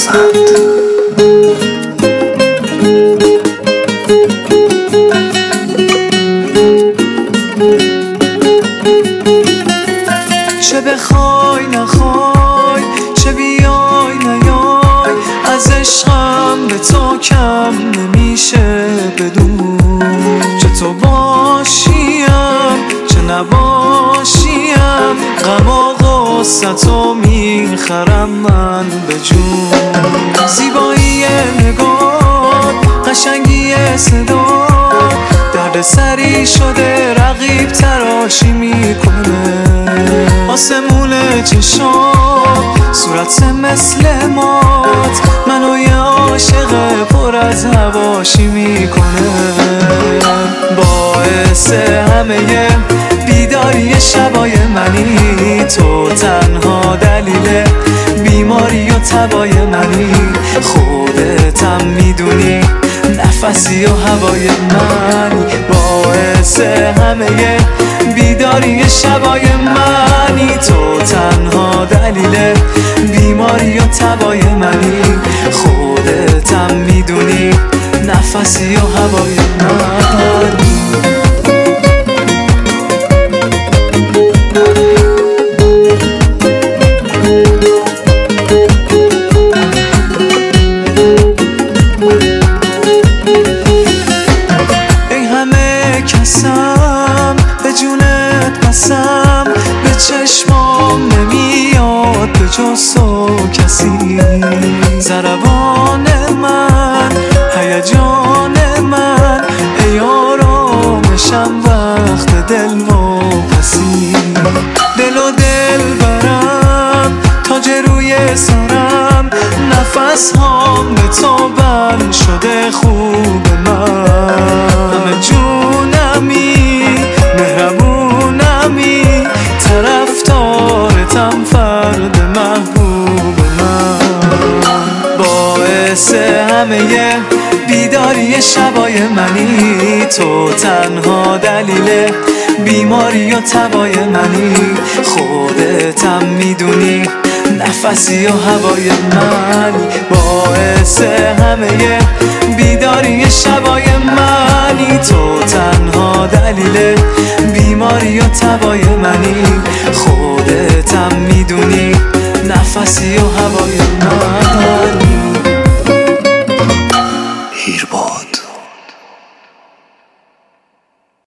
چه بخوای نخوای، چه بیای نیای، از عشقم به تو کم نمیشه بدون. چه تو باشیم چه نباشیم، غم و غصتو میخرم من به جون. زیبایی نگاه، قشنگی صدا، درد سری شده رقیب تراشی میکنه. آسمون چشام صورت مثل مات، منو یه عاشق پر از هواشی میکنه. باعث همه بیداری شبای منی، تو تنها دلیل بیماری و تبای منی. خودتم میدونی نفسی و هوای منی، باعث همه بیداری شبای منی. تو تنها دلیل بیماری و تبای منی، خودتم میدونی نفسی و هوای منی. به جونت قسم، به چشمام نمیاد به جز تو کسی. ضربان من، هیجان من، ای آرامشم وقت دل و پسی. دل و دل برم تاج روی سرم، نفس هام به تو بند شده خوب من. همه جونمی مهربونمی، طرفدارتم فرد محبوب من. باعث همه بیداری شبای منی، تو تنها دلیل بیماری و تبای منی. خودتم میدونی نفسی و هوای منی، باعث همه بیداری شبای منی. تو تنها دلیل بیماری و تبای منی، خودتم میدونی نفسی و هوای منی.